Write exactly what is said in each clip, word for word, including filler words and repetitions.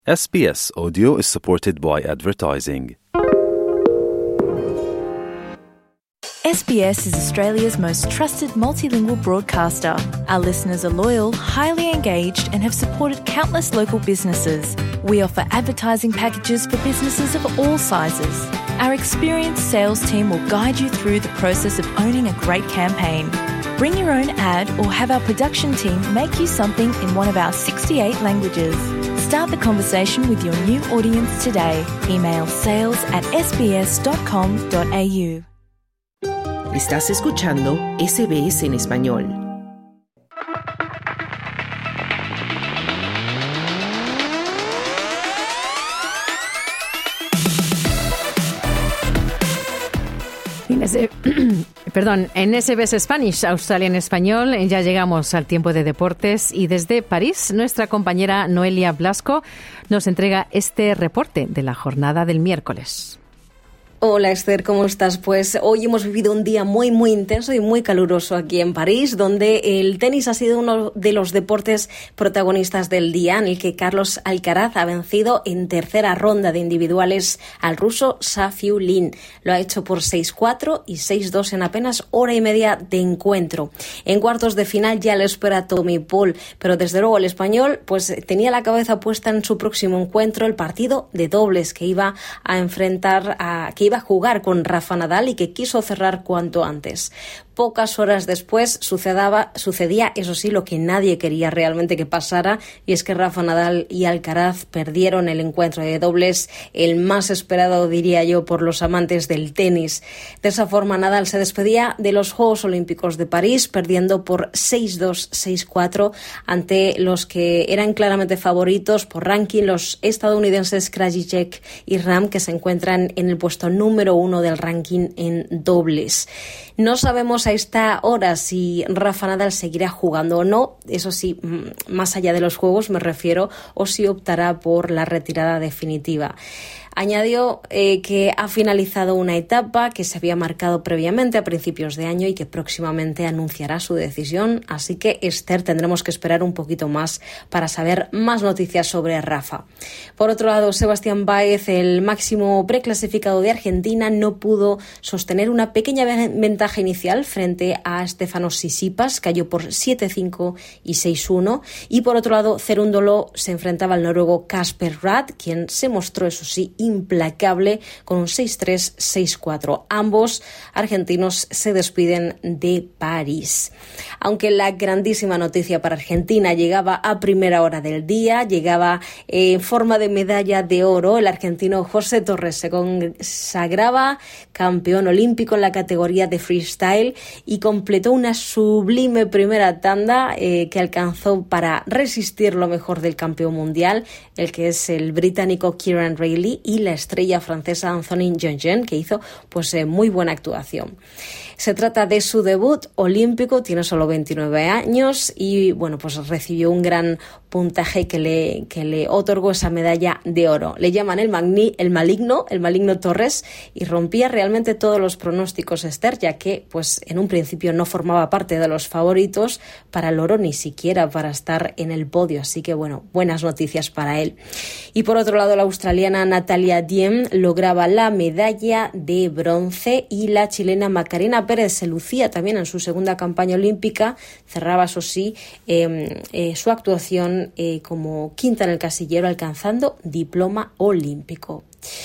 S B S Audio is supported by advertising. S B S is Australia's most trusted multilingual broadcaster. Our listeners are loyal, highly engaged, and have supported countless local businesses. We offer advertising packages for businesses of all sizes. Our experienced sales team will guide you through the process of owning a great campaign. Bring your own ad or have our production team make you something in one of our sixty-eight languages. Start the conversation with your new audience today. Email sales at s b s dot com dot a u. Estás escuchando S B S en español. En ese, perdón, en S B S Spanish, Australia en español, ya llegamos al tiempo de deportes y desde París, nuestra compañera Noelia Blasco nos entrega este reporte de la jornada del miércoles. Hola Esther, ¿cómo estás? Pues hoy hemos vivido un día muy muy intenso y muy caluroso aquí en París, donde el tenis ha sido uno de los deportes protagonistas del día, en el que Carlos Alcaraz ha vencido en tercera ronda de individuales al ruso Safiu Lin. Lo ha hecho por seis cuatro y seis dos en apenas hora y media de encuentro. En cuartos de final ya le espera Tommy Paul, pero desde luego el español pues tenía la cabeza puesta en su próximo encuentro, el partido de dobles que iba a enfrentar a que iba a jugar con Rafa Nadal y que quiso cerrar cuanto antes. Pocas horas después sucedaba, sucedía, eso sí, lo que nadie quería realmente que pasara, y es que Rafa Nadal y Alcaraz perdieron el encuentro de dobles, el más esperado, diría yo, por los amantes del tenis. De esa forma, Nadal se despedía de los Juegos Olímpicos de París, perdiendo por seis dos, seis cuatro ante los que eran claramente favoritos por ranking, los estadounidenses Krajicek y Ram, que se encuentran en el puesto número uno del ranking en dobles. No sabemos a esta hora si Rafa Nadal seguirá jugando o no, eso sí, más allá de los juegos me refiero, o si optará por la retirada definitiva. Añadió eh, que ha finalizado una etapa que se había marcado previamente a principios de año y que próximamente anunciará su decisión, así que Esther, tendremos que esperar un poquito más para saber más noticias sobre Rafa. Por otro lado, Sebastián Báez, el máximo preclasificado de Argentina, no pudo sostener una pequeña ventaja inicial frente a Stefanos Tsitsipas, cayó por siete cinco y seis uno, y por otro lado, Cerúndolo se enfrentaba al noruego Casper Ruud, quien se mostró, eso sí, implacable con un seis tres, seis cuatro. Ambos argentinos se despiden de París. Aunque la grandísima noticia para Argentina llegaba a primera hora del día, llegaba en forma de medalla de oro, el argentino José Torres se consagraba campeón olímpico en la categoría de freestyle y completó una sublime primera tanda eh, que alcanzó para resistir lo mejor del campeón mundial, el que es el británico Kieran Reilly, y la estrella francesa Anthony Jeongjen, que hizo pues eh, muy buena actuación. Se trata de su debut olímpico, tiene solo veintinueve años y bueno, pues recibió un gran puntaje que le, que le otorgó esa medalla de oro. Le llaman el, magni, el maligno, el maligno Torres, y rompía realmente todos los pronósticos, Esther, ya que pues en un principio no formaba parte de los favoritos para el oro, ni siquiera para estar en el podio, así que bueno, buenas noticias para él. Y por otro lado, la australiana Natalia Diem lograba la medalla de bronce y la chilena Macarena Pérez se lucía también en su segunda campaña olímpica, cerraba, eso sí, eh, eh, su actuación eh, como quinta en el casillero, alcanzando diploma olímpico.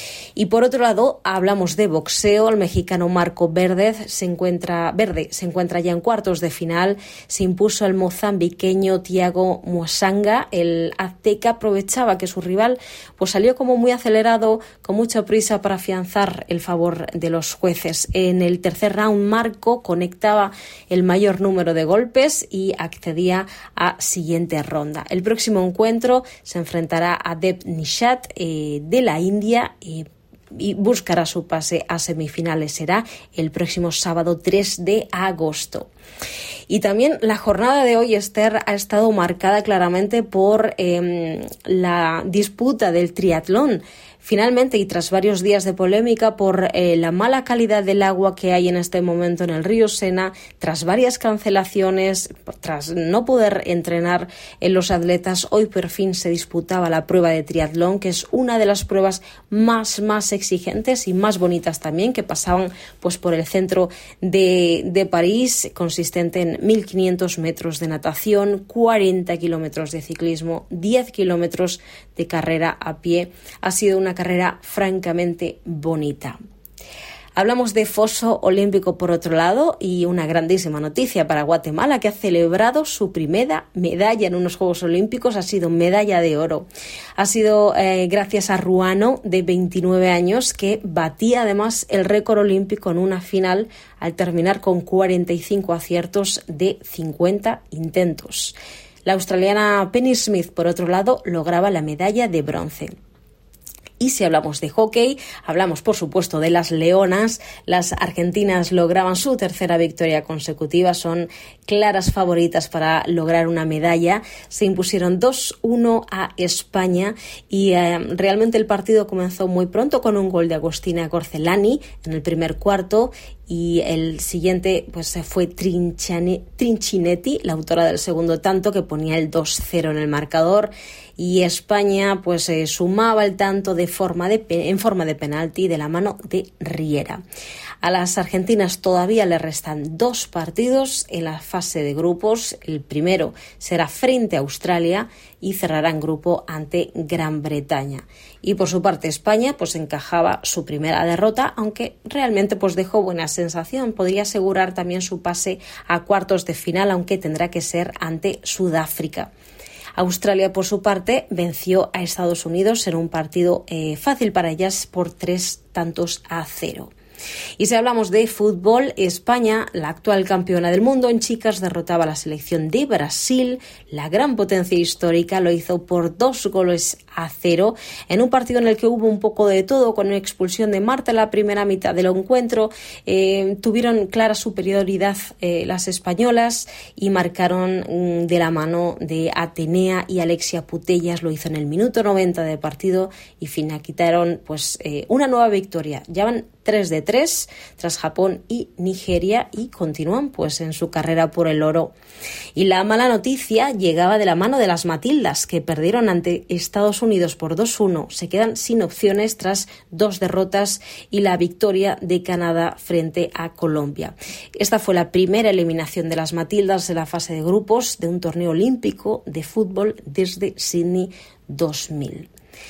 Y por otro lado, hablamos de boxeo. El mexicano Marco Verdez se encuentra, Verde se encuentra ya en cuartos de final. Se impuso al mozambiqueño Thiago Moisanga. El azteca aprovechaba que su rival pues salió como muy acelerado, con mucha prisa para afianzar el favor de los jueces. En el tercer round, Marco conectaba el mayor número de golpes y accedía a siguiente ronda. El próximo encuentro se enfrentará a Dev Nishat eh, de la India eh, y buscará su pase a semifinales. Será el próximo sábado tres de agosto. Y también la jornada de hoy, Esther, ha estado marcada claramente por eh, la disputa del triatlón. Finalmente, y tras varios días de polémica por eh, la mala calidad del agua que hay en este momento en el río Sena, tras varias cancelaciones, tras no poder entrenar en los atletas, hoy por fin se disputaba la prueba de triatlón, que es una de las pruebas más, más exigentes y más bonitas también, que pasaban pues por el centro de, de París, consistente en mil quinientos metros de natación, cuarenta kilómetros de ciclismo, diez kilómetros de carrera a pie. Ha sido una carrera francamente bonita. Hablamos de foso olímpico por otro lado y una grandísima noticia para Guatemala, que ha celebrado su primera medalla en unos Juegos Olímpicos. Ha sido medalla de oro. Ha sido eh, gracias a Ruano, de veintinueve años, que batía además el récord olímpico en una final al terminar con cuarenta y cinco aciertos de cincuenta intentos. La australiana Penny Smith, por otro lado, lograba la medalla de bronce. Y si hablamos de hockey, hablamos por supuesto de las leonas. Las argentinas lograban su tercera victoria consecutiva, son claras favoritas para lograr una medalla. Se impusieron dos uno a España y eh, realmente el partido comenzó muy pronto con un gol de Agostina Corcelani en el primer cuarto. Y el siguiente pues fue Trinchane, Trincinetti, la autora del segundo tanto, que ponía el dos cero en el marcador. Y España pues eh, sumaba el tanto de forma de, en forma de penalti de la mano de Riera. A las argentinas todavía le restan dos partidos en la fase de grupos. El primero será frente a Australia y cerrarán grupo ante Gran Bretaña. Y por su parte España pues encajaba su primera derrota, aunque realmente pues dejó buena sensación. Podría asegurar también su pase a cuartos de final, aunque tendrá que ser ante Sudáfrica. Australia, por su parte, venció a Estados Unidos en un partido eh, fácil para ellas por tres tantos a cero. Y si hablamos de fútbol, España, la actual campeona del mundo en chicas, derrotaba a la selección de Brasil. La gran potencia histórica lo hizo por dos goles a cero en un partido en el que hubo un poco de todo, con una expulsión de Marta en la primera mitad del encuentro. Eh, tuvieron clara superioridad eh, las españolas y marcaron mm, de la mano de Atenea y Alexia Putellas. Lo hizo en el minuto noventa de partido y finiquitaron pues, eh, una nueva victoria. Ya van tres de tres tras Japón y Nigeria y continúan pues en su carrera por el oro. Y la mala noticia llegaba de la mano de las Matildas, que perdieron ante Estados Unidos por dos uno. Se quedan sin opciones tras dos derrotas y la victoria de Canadá frente a Colombia. Esta fue la primera eliminación de las Matildas en la fase de grupos de un torneo olímpico de fútbol desde Sydney dos mil.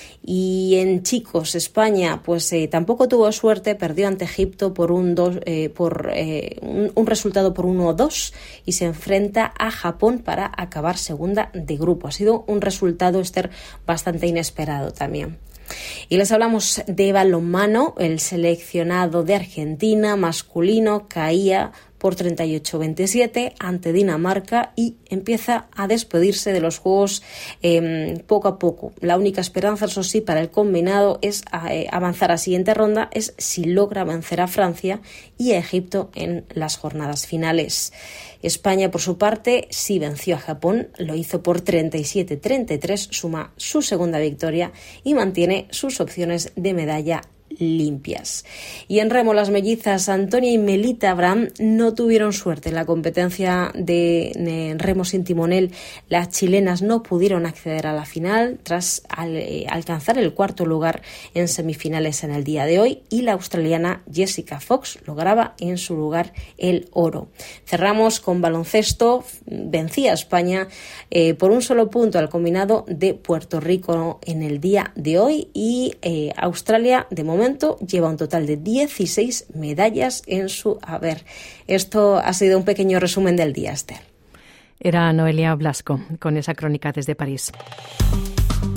Y en chicos, España pues eh, tampoco tuvo suerte, perdió ante Egipto por un, dos, eh, por, eh, un, un resultado por uno a dos y se enfrenta a Japón para acabar segunda de grupo. Ha sido un resultado, Esther, bastante inesperado también. Y les hablamos de balonmano. El seleccionado de Argentina masculino caía por treinta y ocho a veintisiete ante Dinamarca y empieza a despedirse de los Juegos eh, poco a poco. La única esperanza, eso sí, para el combinado es eh, avanzar a siguiente ronda, es si logra vencer a Francia y a Egipto en las jornadas finales. España, por su parte, sí venció a Japón, lo hizo por treinta y siete a treinta y tres, suma su segunda victoria y mantiene sus opciones de medalla limpias. Y en remo, las mellizas Antonia y Melita Abraham no tuvieron suerte en la competencia de, de remo sin timonel. Las chilenas no pudieron acceder a la final tras al, eh, alcanzar el cuarto lugar en semifinales en el día de hoy, y la australiana Jessica Fox lograba en su lugar el oro. Cerramos con baloncesto. Vencía a España eh, por un solo punto al combinado de Puerto Rico en el día de hoy, y eh, Australia de momento lleva un total de dieciséis medallas en su haber. Esto ha sido un pequeño resumen del día, Esther. Era Noelia Blasco con esa crónica desde París.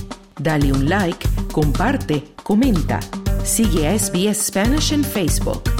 Dale un like, comparte, comenta. Sigue a S B S Spanish en Facebook.